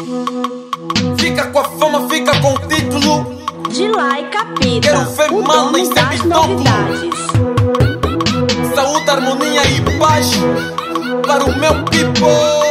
Fica com a fama, fica com o título. De lá e capita, Quero ver o mal, nem dono sempre das toco. novidades. Saúde, harmonia e paz para o meu people.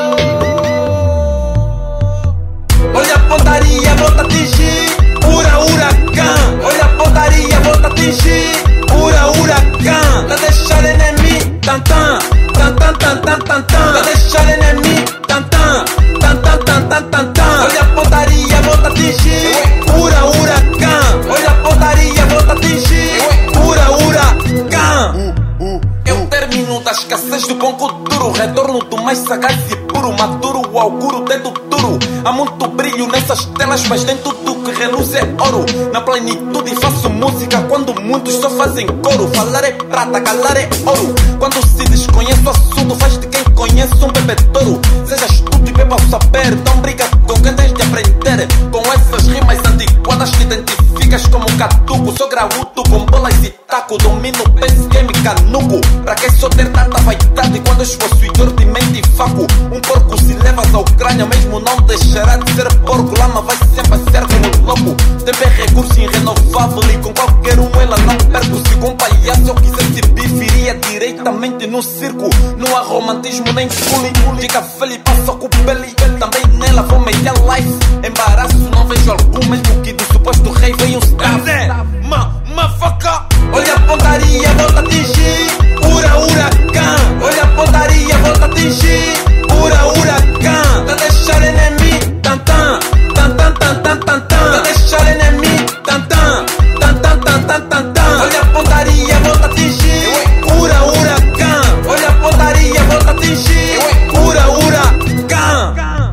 Olha a pontaria, vou-te atingir. Ura, huracão. Olha a pontaria, vou-te atingir. Ura, huracão. Tá deixar enemy, tan tan, tan tan tan tan tan tan. Tá deixar enemy, tan tan, tan tan tan tan tan tan. Olha a pontaria, vou-te atingir. Ura, huracão. Olha a pontaria, vou-te atingir. Ura, huracão. Eu termino da escassez do bom duro. Retorno do mais sagaz e puro. Maduro, auguro, dedo duro. Há muito brilho nessas telas, mas nem tudo que reluz é ouro. Na plenitude faço música quando muitos só fazem coro. Falar é prata, calar é ouro. Quando se desconhece o assunto, faz de quem conhece um bebedouro. Seja estudo e beba o saber. Não briga com quem tens de aprender. Com essas rimas antiquadas te identificas como catuco. Sou graúdo com bolas e taco. Domino penso que me canuco. Pra que só ter tanta vaidade quando és possuidor de mente e faco? Um porco se levas à Ucrânia, mesmo não deixará de ser porco. Lama vai sempre ser como lobo. Tempo é recurso irrenovável e com qualquer um ela não perco. Se com um palhaço eu quisesse viria diretamente no circo. Não há romantismo nem bullying. Fica velho e passa com pele. Também nela vou meter life. Embaraço não vejo algum, mesmo que do suposto rei veio um staff. Motherfucker. Olha a pontaria, vou-te atingir. Ura, huracão. Olha a pontaria, vou-te atingir. Ura, huracão. Tá deixar enemy, tan tan, tan tan tan tan tan tan. Tá deixar enemy, tan tan, tan tan tan tan tan tan. Olha a pontaria, vou-te atingir. Ura, huracão. Olha a pontaria, vou-te atingir. Ura, huracão.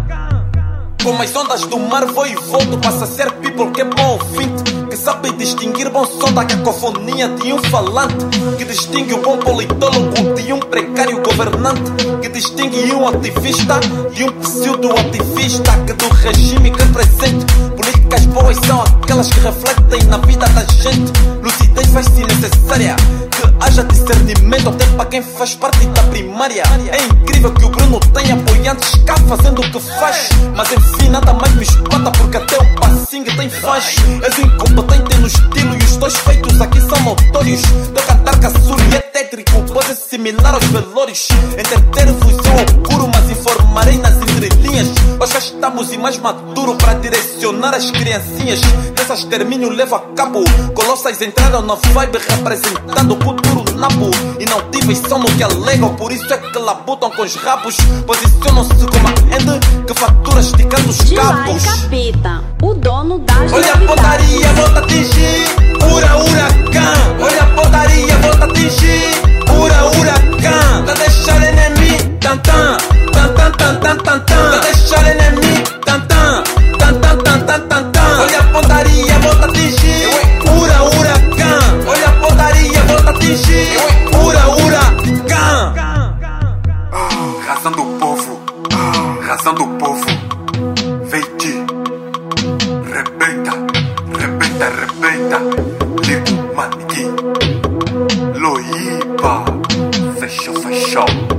Como as ondas do mar vou e volto. Passa a ser people que é bom ouvinte, que sabe distinguir bom som da cacofonia de um falante, que distingue o bom politólogo de um precário governante, que distingue um ativista de um pseudo-ativista, que do regime que represente. Políticas boas são aquelas que refletem na vida da gente. Lucidez faz-se necessária, que haja discernimento até para quem faz parte da primária. É incrível que o Bruno tenha apoiantes cá fazendo o que faz, mas enfim nada mais me espanta, porque até o passinho tem faz. És incompetente no estilo e os dois feitos aqui são notórios. Teu cantar caçuro e é tétrico, pode ser similar aos velórios. Entreter-vos eu auguro, mas informarei nas entrelinhas. Hoje já estamos e mais maduro para direcionar as criancinhas. Nessa extermínio levo a cabo. Colossais entraram na vibe representando o futuro nabo. E não tive som no que alegam, por isso é que labutam com os rabos. Posicionam-se como a end que fatura esticando os De lá e cabos. capita, o dono das Olha a novidades. pontaria, vou-te atingir. Ura, huracão. Olha a pontaria, vou-te atingir. Ura, huracão. Tá deixar enemy, tan tan, tan tan tan tan tan tan. Tá deixar enemy, tan tan, tan tan tan tan tan tan. Olha a pontaria, vou-te atingir. Ura, huracão. Olha a pontaria, vou-te atingir. Ura, huracão. Razão do povo, razão do povo. Veiti, rebenta, rebenta, rebenta. Ligo maniquim, Loipa, fechou, fechou.